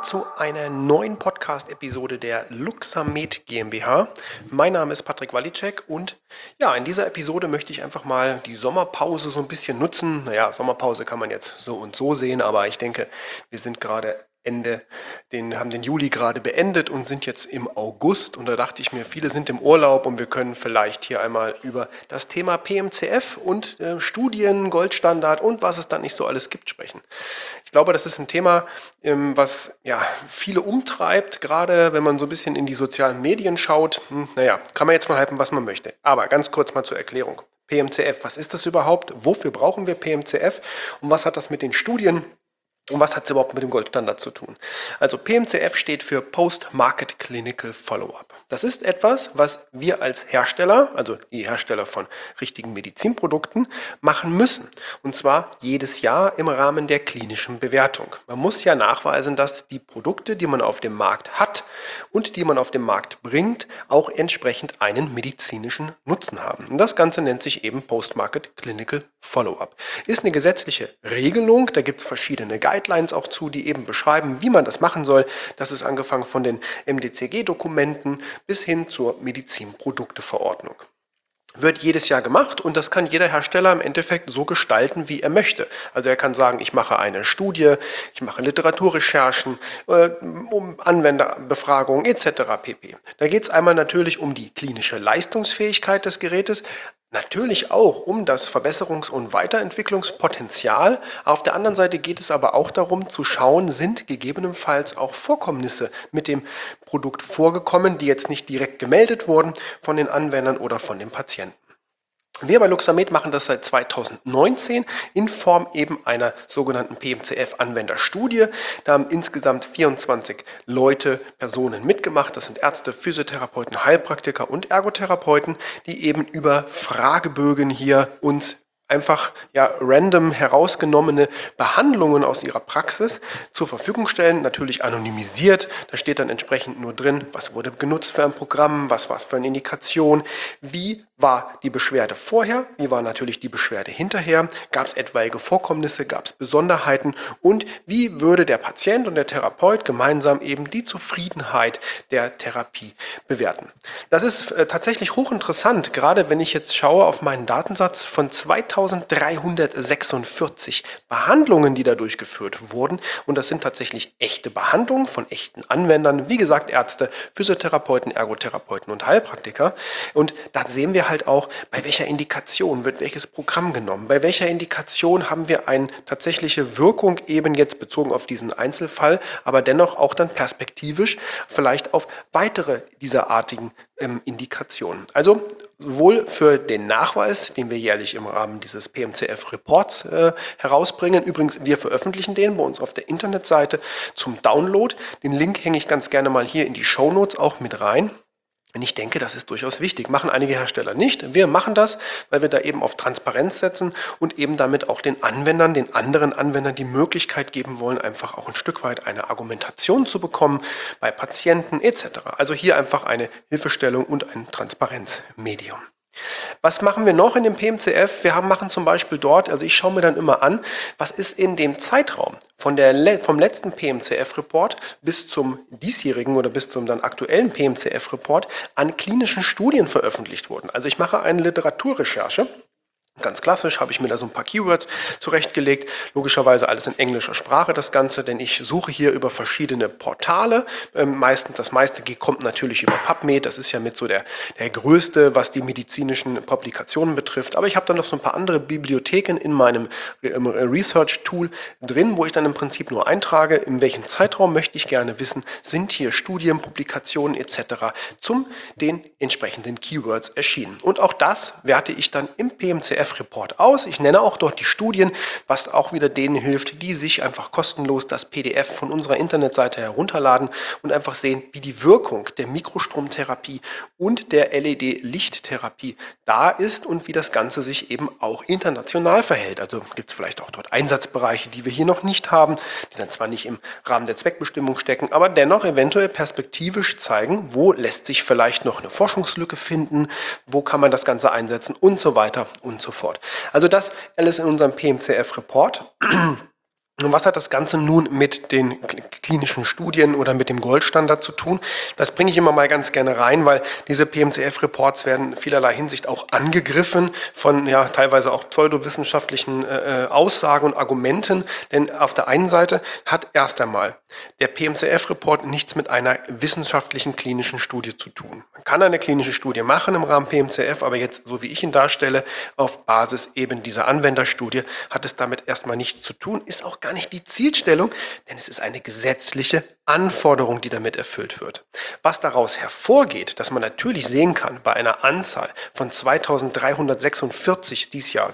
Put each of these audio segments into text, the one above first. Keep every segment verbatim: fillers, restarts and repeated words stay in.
zu einer neuen Podcast-Episode der Luxamed GmbH. Mein Name ist Patrick Walicek und ja, in dieser Episode möchte ich einfach mal die Sommerpause so ein bisschen nutzen. Naja, Sommerpause kann man jetzt so und so sehen, aber ich denke, wir sind gerade Ende, den, haben den Juli gerade beendet und sind jetzt im August. Und da dachte ich mir, viele sind im Urlaub und wir können vielleicht hier einmal über das Thema P M C F und äh, Studien, Goldstandard und was es dann nicht so alles gibt sprechen. Ich glaube, das ist ein Thema, ähm, was ja viele umtreibt, gerade wenn man so ein bisschen in die sozialen Medien schaut. Hm, naja, kann man jetzt von halten, was man möchte. Aber ganz kurz mal zur Erklärung. P M C F, was ist das überhaupt? Wofür brauchen wir P M C F? Und was hat das mit den Studien und was hat es überhaupt mit dem Goldstandard zu tun? Also P M C F steht für Post-Market Clinical Follow-up. Das ist etwas, was wir als Hersteller, also die Hersteller von richtigen Medizinprodukten, machen müssen. Und zwar jedes Jahr im Rahmen der klinischen Bewertung. Man muss ja nachweisen, dass die Produkte, die man auf dem Markt hat und die man auf den Markt bringt, auch entsprechend einen medizinischen Nutzen haben. Und das Ganze nennt sich eben Post-Market Clinical Follow-up. Ist eine gesetzliche Regelung, da gibt es verschiedene Guidelines auch zu, die eben beschreiben, wie man das machen soll. Das ist angefangen von den M D C G-Dokumenten bis hin zur Medizinprodukteverordnung. Wird jedes Jahr gemacht und das kann jeder Hersteller im Endeffekt so gestalten, wie er möchte. Also er kann sagen, ich mache eine Studie, ich mache Literaturrecherchen, äh, um Anwenderbefragungen et cetera pp. Da geht es einmal natürlich um die klinische Leistungsfähigkeit des Gerätes, natürlich auch um das Verbesserungs- und Weiterentwicklungspotenzial. Auf der anderen Seite geht es aber auch darum zu schauen, sind gegebenenfalls auch Vorkommnisse mit dem Produkt vorgekommen, die jetzt nicht direkt gemeldet wurden von den Anwendern oder von den Patienten. Wir bei Luxamed machen das seit zweitausendneunzehn in Form eben einer sogenannten P M C F-Anwenderstudie. Da haben insgesamt vierundzwanzig Leute, Personen mitgemacht. Das sind Ärzte, Physiotherapeuten, Heilpraktiker und Ergotherapeuten, die eben über Fragebögen hier uns einfach ja random herausgenommene Behandlungen aus ihrer Praxis zur Verfügung stellen, natürlich anonymisiert. Da steht dann entsprechend nur drin, was wurde genutzt für ein Programm, was war es für eine Indikation, wie war die Beschwerde vorher, wie war natürlich die Beschwerde hinterher, gab es etwaige Vorkommnisse, gab es Besonderheiten und wie würde der Patient und der Therapeut gemeinsam eben die Zufriedenheit der Therapie bewerten. Das ist äh, tatsächlich hochinteressant, gerade wenn ich jetzt schaue auf meinen Datensatz von zweitausenddreihundertsechsundvierzig Behandlungen, die da durchgeführt wurden. Und das sind tatsächlich echte Behandlungen von echten Anwendern, wie gesagt Ärzte, Physiotherapeuten, Ergotherapeuten und Heilpraktiker. Und da sehen wir halt auch, bei welcher Indikation wird welches Programm genommen, bei welcher Indikation haben wir eine tatsächliche Wirkung eben jetzt bezogen auf diesen Einzelfall, aber dennoch auch dann perspektivisch vielleicht auf weitere dieserartigen ähm, Indikationen. Also sowohl für den Nachweis, den wir jährlich im Rahmen dieses P M C F-Reports äh, herausbringen. Übrigens, wir veröffentlichen den bei uns auf der Internetseite zum Download. Den Link hänge ich ganz gerne mal hier in die Shownotes auch mit rein. Und ich denke, das ist durchaus wichtig. Machen einige Hersteller nicht. Wir machen das, weil wir da eben auf Transparenz setzen und eben damit auch den Anwendern, den anderen Anwendern die Möglichkeit geben wollen, einfach auch ein Stück weit eine Argumentation zu bekommen bei Patienten et cetera. Also hier einfach eine Hilfestellung und ein Transparenzmedium. Was machen wir noch in dem P M C F? Wir haben, machen zum Beispiel dort, also ich schaue mir dann immer an, was ist in dem Zeitraum von der, vom letzten P M C F-Report bis zum diesjährigen oder bis zum dann aktuellen P M C F-Report an klinischen Studien veröffentlicht worden. Also ich mache eine Literaturrecherche. Ganz klassisch habe ich mir da so ein paar Keywords zurechtgelegt, logischerweise alles in englischer Sprache das Ganze, denn ich suche hier über verschiedene Portale. Ähm, meistens, das meiste kommt natürlich über PubMed, das ist ja mit so der, der größte, was die medizinischen Publikationen betrifft. Aber ich habe dann noch so ein paar andere Bibliotheken in meinem Research-Tool drin, wo ich dann im Prinzip nur eintrage, in welchem Zeitraum möchte ich gerne wissen, sind hier Studien, Publikationen et cetera zum den entsprechenden Keywords erschienen. Und auch das werte ich dann im P M C F-Report aus. Ich nenne auch dort die Studien, was auch wieder denen hilft, die sich einfach kostenlos das P D F von unserer Internetseite herunterladen und einfach sehen, wie die Wirkung der Mikrostromtherapie und der L E D-Lichttherapie da ist und wie das Ganze sich eben auch international verhält. Also gibt es vielleicht auch dort Einsatzbereiche, die wir hier noch nicht haben, die dann zwar nicht im Rahmen der Zweckbestimmung stecken, aber dennoch eventuell perspektivisch zeigen, wo lässt sich vielleicht noch eine Forschungslücke finden, wo kann man das Ganze einsetzen und so weiter und so fort. Also das alles in unserem P M C F-Report. Und was hat das Ganze nun mit den klinischen Studien oder mit dem Goldstandard zu tun? Das bringe ich immer mal ganz gerne rein, weil diese P M C F-Reports werden in vielerlei Hinsicht auch angegriffen von ja teilweise auch pseudowissenschaftlichen äh, Aussagen und Argumenten. Denn auf der einen Seite hat erst einmal der P M C F-Report nichts mit einer wissenschaftlichen klinischen Studie zu tun. Man kann eine klinische Studie machen im Rahmen P M C F, aber jetzt, so wie ich ihn darstelle, auf Basis eben dieser Anwenderstudie, hat es damit erstmal nichts zu tun, ist auch gar nicht die Zielstellung, denn es ist eine gesetzliche Anforderung, die damit erfüllt wird. Was daraus hervorgeht, dass man natürlich sehen kann, bei einer Anzahl von zweitausenddreihundertsechsundvierzig, dies Jahr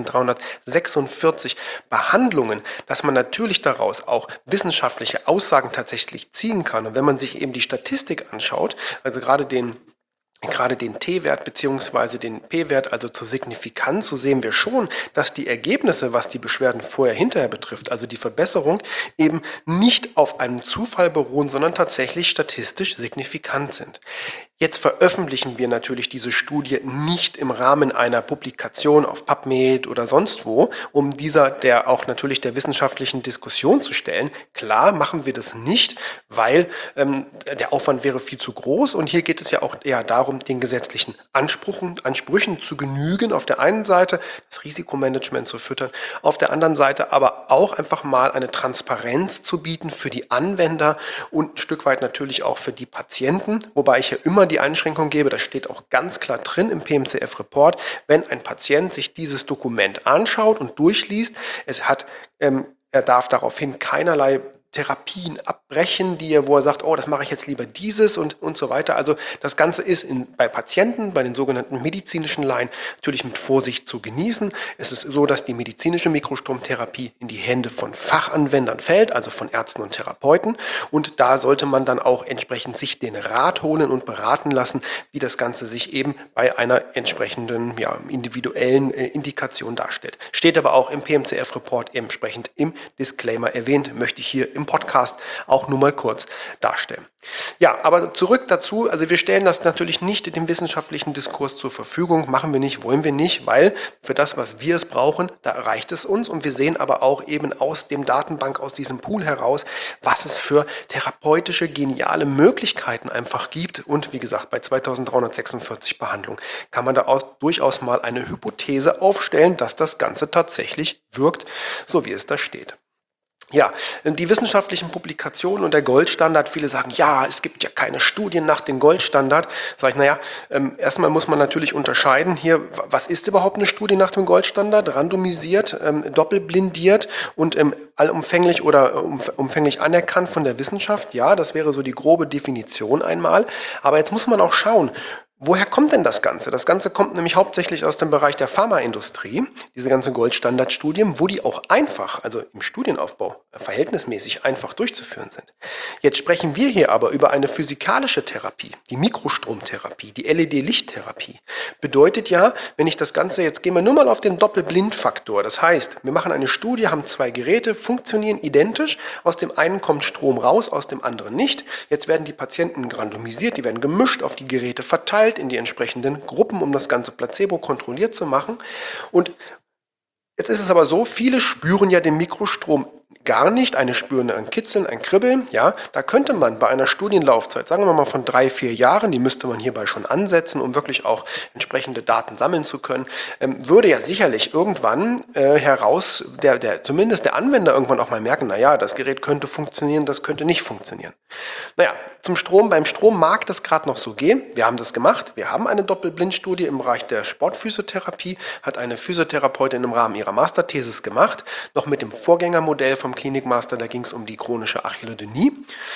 zweitausenddreihundertsechsundvierzig Behandlungen, dass man natürlich daraus auch wissenschaftliche Aussagen tatsächlich ziehen kann. Und wenn man sich eben die Statistik anschaut, also gerade den Gerade den T-Wert bzw. den P-Wert, also zur Signifikanz, so sehen wir schon, dass die Ergebnisse, was die Beschwerden vorher-hinterher betrifft, also die Verbesserung, eben nicht auf einem Zufall beruhen, sondern tatsächlich statistisch signifikant sind. Jetzt veröffentlichen wir natürlich diese Studie nicht im Rahmen einer Publikation auf PubMed oder sonst wo, um dieser der auch natürlich der wissenschaftlichen Diskussion zu stellen. Klar machen wir das nicht, weil ähm, der Aufwand wäre viel zu groß und hier geht es ja auch eher darum, den gesetzlichen Ansprüchen, Ansprüchen zu genügen. Auf der einen Seite das Risikomanagement zu füttern, auf der anderen Seite aber auch einfach mal eine Transparenz zu bieten für die Anwender und ein Stück weit natürlich auch für die Patienten, wobei ich ja immer die Einschränkung gebe, das steht auch ganz klar drin im P M C F-Report, wenn ein Patient sich dieses Dokument anschaut und durchliest, es hat, ähm, er darf daraufhin keinerlei Therapien abbrechen, die er, wo er sagt, oh, das mache ich jetzt lieber dieses und, und so weiter. Also das Ganze ist in, bei Patienten, bei den sogenannten medizinischen Laien natürlich mit Vorsicht zu genießen. Es ist so, dass die medizinische Mikrostromtherapie in die Hände von Fachanwendern fällt, also von Ärzten und Therapeuten. Und da sollte man dann auch entsprechend sich den Rat holen und beraten lassen, wie das Ganze sich eben bei einer entsprechenden ja, individuellen äh, Indikation darstellt. Steht aber auch im P M C F-Report entsprechend im Disclaimer erwähnt, möchte ich hier im Podcast auch nur mal kurz darstellen. Ja, aber zurück dazu, also wir stellen das natürlich nicht dem wissenschaftlichen Diskurs zur Verfügung, machen wir nicht, wollen wir nicht, weil für das, was wir es brauchen, da reicht es uns und wir sehen aber auch eben aus dem Datenbank, aus diesem Pool heraus, was es für therapeutische, geniale Möglichkeiten einfach gibt und wie gesagt, bei zweitausenddreihundertsechsundvierzig Behandlungen kann man da aus, durchaus mal eine Hypothese aufstellen, dass das Ganze tatsächlich wirkt, so wie es da steht. Ja, die wissenschaftlichen Publikationen und der Goldstandard, viele sagen, ja, es gibt ja keine Studien nach dem Goldstandard. Sag ich, naja, ähm, erstmal muss man natürlich unterscheiden hier, was ist überhaupt eine Studie nach dem Goldstandard? Randomisiert, ähm, doppelblindiert und ähm, allumfänglich oder um, umfänglich anerkannt von der Wissenschaft. Ja, das wäre so die grobe Definition einmal. Aber jetzt muss man auch schauen, woher kommt denn das Ganze? Das Ganze kommt nämlich hauptsächlich aus dem Bereich der Pharmaindustrie, diese ganzen Goldstandardstudien, wo die auch einfach, also im Studienaufbau, verhältnismäßig einfach durchzuführen sind. Jetzt sprechen wir hier aber über eine physikalische Therapie, die Mikrostromtherapie, die L E D-Lichttherapie. Bedeutet ja, wenn ich das Ganze, jetzt gehen wir nur mal auf den Doppelblindfaktor. Das heißt, wir machen eine Studie, haben zwei Geräte, funktionieren identisch. Aus dem einen kommt Strom raus, aus dem anderen nicht. Jetzt werden die Patienten randomisiert, die werden gemischt, auf die Geräte verteilt, in die entsprechenden Gruppen, um das ganze Placebo kontrolliert zu machen. Und jetzt ist es aber so, viele spüren ja den Mikrostrom gar nicht. Eine spüren ein Kitzeln, ein Kribbeln. Ja, da könnte man bei einer Studienlaufzeit, sagen wir mal von drei, vier Jahren, die müsste man hierbei schon ansetzen, um wirklich auch entsprechende Daten sammeln zu können, ähm, würde ja sicherlich irgendwann äh, heraus, der, der, zumindest der Anwender irgendwann auch mal merken, naja, das Gerät könnte funktionieren, das könnte nicht funktionieren. Naja, zum Strom, beim Strom mag das gerade noch so gehen. Wir haben das gemacht. Wir haben eine Doppelblindstudie im Bereich der Sportphysiotherapie, hat eine Physiotherapeutin im Rahmen ihrer Masterthesis gemacht, noch mit dem Vorgängermodell vom Klinikmaster, da ging es um die chronische Achillodynie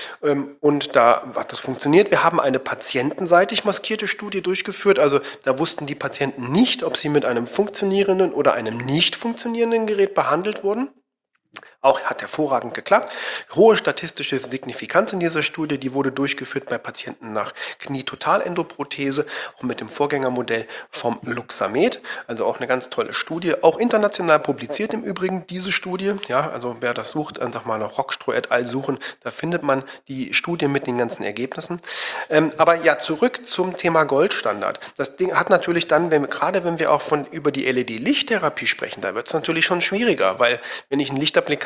und da hat das funktioniert. Wir haben eine patientenseitig maskierte Studie durchgeführt, also da wussten die Patienten nicht, ob sie mit einem funktionierenden oder einem nicht funktionierenden Gerät behandelt wurden. Auch hat hervorragend geklappt. Hohe statistische Signifikanz in dieser Studie, die wurde durchgeführt bei Patienten nach Knie-Totalendoprothese, auch mit dem Vorgängermodell vom Luxamed. Also auch eine ganz tolle Studie. Auch international publiziert im Übrigen diese Studie. Ja, also wer das sucht, einfach mal nach Rockstroh et al. Suchen, da findet man die Studie mit den ganzen Ergebnissen. Ähm, aber ja, zurück zum Thema Goldstandard. Das Ding hat natürlich dann, wenn, gerade wenn wir auch von über die L E D-Lichttherapie sprechen, da wird es natürlich schon schwieriger, weil wenn ich einen Lichtapplikator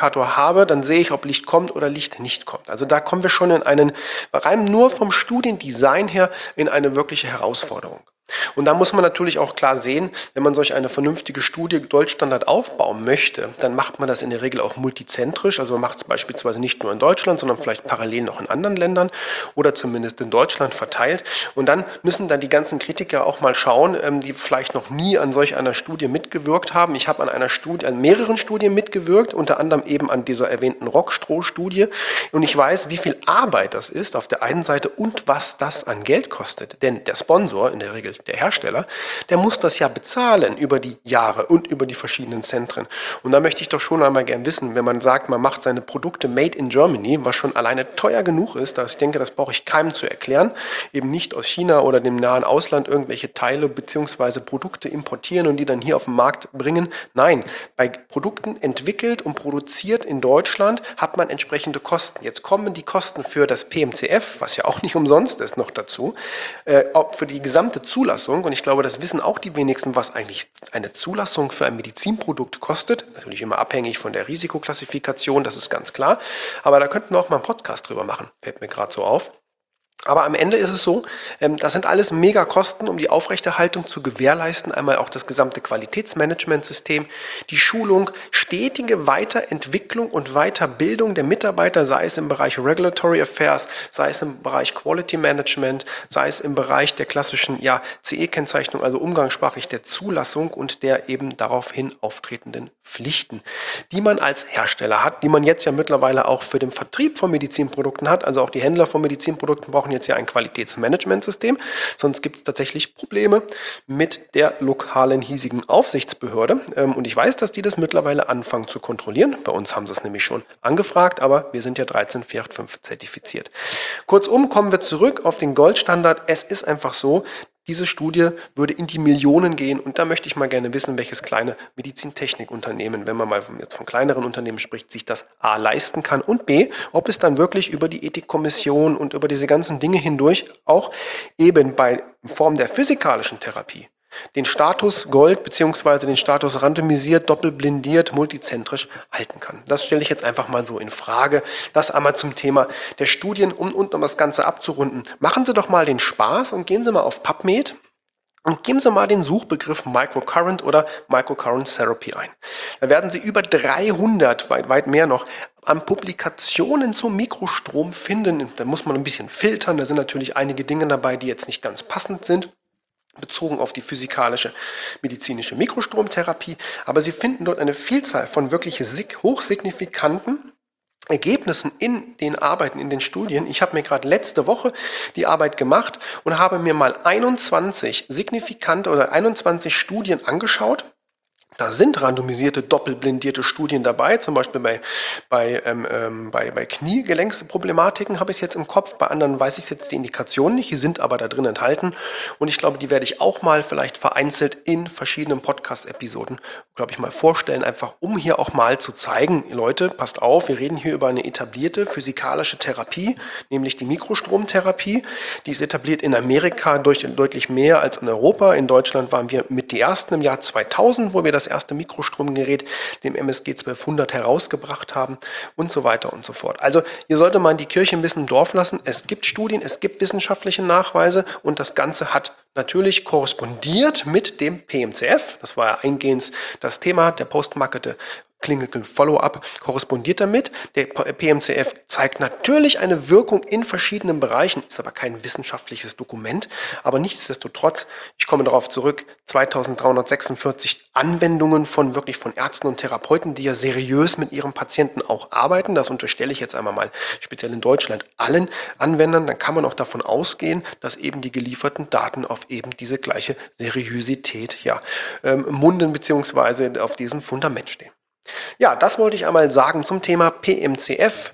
Lichtindikator habe, dann sehe ich, ob Licht kommt oder Licht nicht kommt. Also da kommen wir schon in einen, rein nur vom Studiendesign her, in eine wirkliche Herausforderung. Und da muss man natürlich auch klar sehen, wenn man solch eine vernünftige Studie Goldstandard aufbauen möchte, dann macht man das in der Regel auch multizentrisch. Also man macht es beispielsweise nicht nur in Deutschland, sondern vielleicht parallel noch in anderen Ländern oder zumindest in Deutschland verteilt. Und dann müssen dann die ganzen Kritiker auch mal schauen, die vielleicht noch nie an solch einer Studie mitgewirkt haben. Ich habe an einer Studie, an mehreren Studien mitgewirkt, unter anderem eben an dieser erwähnten Rockstroh-Studie. Und ich weiß, wie viel Arbeit das ist auf der einen Seite und was das an Geld kostet. Denn der Sponsor, in der Regel der Hersteller, der muss das ja bezahlen über die Jahre und über die verschiedenen Zentren. Und da möchte ich doch schon einmal gern wissen, wenn man sagt, man macht seine Produkte made in Germany, was schon alleine teuer genug ist, dass ich denke, das brauche ich keinem zu erklären, eben nicht aus China oder dem nahen Ausland irgendwelche Teile bzw. Produkte importieren und die dann hier auf den Markt bringen. Nein, bei Produkten entwickelt und produziert in Deutschland hat man entsprechende Kosten. Jetzt kommen die Kosten für das P M C F, was ja auch nicht umsonst ist, noch dazu, äh, für die gesamte Zulassung. Und ich glaube, das wissen auch die wenigsten, was eigentlich eine Zulassung für ein Medizinprodukt kostet. Natürlich immer abhängig von der Risikoklassifikation, das ist ganz klar. Aber da könnten wir auch mal einen Podcast drüber machen, fällt mir gerade so auf. Aber am Ende ist es so, das sind alles Megakosten, um die Aufrechterhaltung zu gewährleisten. Einmal auch das gesamte Qualitätsmanagementsystem, die Schulung, stetige Weiterentwicklung und Weiterbildung der Mitarbeiter, sei es im Bereich Regulatory Affairs, sei es im Bereich Quality Management, sei es im Bereich der klassischen ja, C E-Kennzeichnung, also umgangssprachlich der Zulassung und der eben daraufhin auftretenden Pflichten, die man als Hersteller hat, die man jetzt ja mittlerweile auch für den Vertrieb von Medizinprodukten hat. Also auch die Händler von Medizinprodukten brauchen jetzt ja ein Qualitätsmanagementsystem, sonst gibt es tatsächlich Probleme mit der lokalen hiesigen Aufsichtsbehörde. Und ich weiß, dass die das mittlerweile anfangen zu kontrollieren. Bei uns haben sie es nämlich schon angefragt, aber wir sind ja dreizehn vier acht fünf zertifiziert. Kurzum kommen wir zurück auf den Goldstandard. Es ist einfach so, diese Studie würde in die Millionen gehen und da möchte ich mal gerne wissen, welches kleine Medizintechnikunternehmen, wenn man mal jetzt von kleineren Unternehmen spricht, sich das A leisten kann und B, ob es dann wirklich über die Ethikkommission und über diese ganzen Dinge hindurch auch eben bei Form der physikalischen Therapie den Status Gold bzw. den Status randomisiert, doppelblindiert, multizentrisch halten kann. Das stelle ich jetzt einfach mal so in Frage. Das einmal zum Thema der Studien und, und um das Ganze abzurunden. Machen Sie doch mal den Spaß und gehen Sie mal auf PubMed und geben Sie mal den Suchbegriff Microcurrent oder Microcurrent Therapy ein. Da werden Sie über dreihundert, weit, weit mehr noch, an Publikationen zum Mikrostrom finden. Da muss man ein bisschen filtern. Da sind natürlich einige Dinge dabei, die jetzt nicht ganz passend sind, bezogen auf die physikalische medizinische Mikrostromtherapie. Aber Sie finden dort eine Vielzahl von wirklich hochsignifikanten Ergebnissen in den Arbeiten, in den Studien. Ich habe mir gerade letzte Woche die Arbeit gemacht und habe mir mal einundzwanzig signifikante oder einundzwanzig Studien angeschaut. Da sind randomisierte, doppelblindierte Studien dabei, zum Beispiel bei, bei, ähm, bei, bei Kniegelenksproblematiken habe ich es jetzt im Kopf, bei anderen weiß ich jetzt die Indikationen nicht, die sind aber da drin enthalten und ich glaube, die werde ich auch mal vielleicht vereinzelt in verschiedenen Podcast-Episoden, glaube ich, mal vorstellen, einfach um hier auch mal zu zeigen, Leute, passt auf, wir reden hier über eine etablierte physikalische Therapie, nämlich die Mikrostromtherapie, die ist etabliert in Amerika durch, deutlich mehr als in Europa, in Deutschland waren wir mit die ersten im Jahr zweitausend, wo wir das erste Mikrostromgerät, dem M S G zwölfhundert, herausgebracht haben und so weiter und so fort. Also hier sollte man die Kirche ein bisschen im Dorf lassen. Es gibt Studien, es gibt wissenschaftliche Nachweise und das Ganze hat natürlich korrespondiert mit dem P M C F. Das war ja eingehend das Thema, der Post-Marketed Clinical Follow-up korrespondiert damit. Der P M C F zeigt natürlich eine Wirkung in verschiedenen Bereichen, ist aber kein wissenschaftliches Dokument. Aber nichtsdestotrotz, ich komme darauf zurück, zweitausenddreihundertsechsundvierzig Anwendungen von wirklich von Ärzten und Therapeuten, die ja seriös mit ihren Patienten auch arbeiten. Das unterstelle ich jetzt einmal mal speziell in Deutschland allen Anwendern. Dann kann man auch davon ausgehen, dass eben die gelieferten Daten auf eben diese gleiche Seriosität ja, ähm, munden bzw. auf diesem Fundament stehen. Ja, das wollte ich einmal sagen zum Thema P M C F,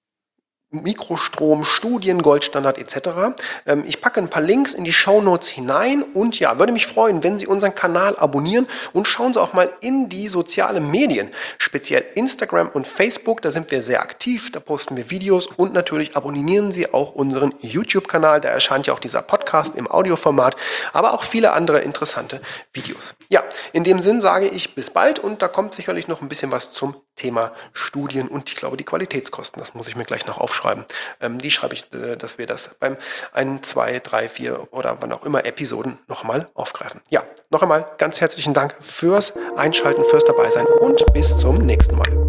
Mikrostrom, Studien, Goldstandard et cetera. Ähm, ich packe ein paar Links in die Shownotes hinein und ja, würde mich freuen, wenn Sie unseren Kanal abonnieren und schauen Sie auch mal in die sozialen Medien, speziell Instagram und Facebook, da sind wir sehr aktiv, da posten wir Videos und natürlich abonnieren Sie auch unseren YouTube-Kanal, da erscheint ja auch dieser Podcast im Audioformat, aber auch viele andere interessante Videos. Ja, in dem Sinn sage ich bis bald und da kommt sicherlich noch ein bisschen was zum Thema Studien und ich glaube die Qualitätskosten, das muss ich mir gleich noch aufschreiben. Ähm, die schreibe ich, äh, dass wir das beim ein, zwei, drei, vier oder wann auch immer Episoden nochmal aufgreifen. Ja, noch einmal ganz herzlichen Dank fürs Einschalten, fürs Dabeisein und bis zum nächsten Mal.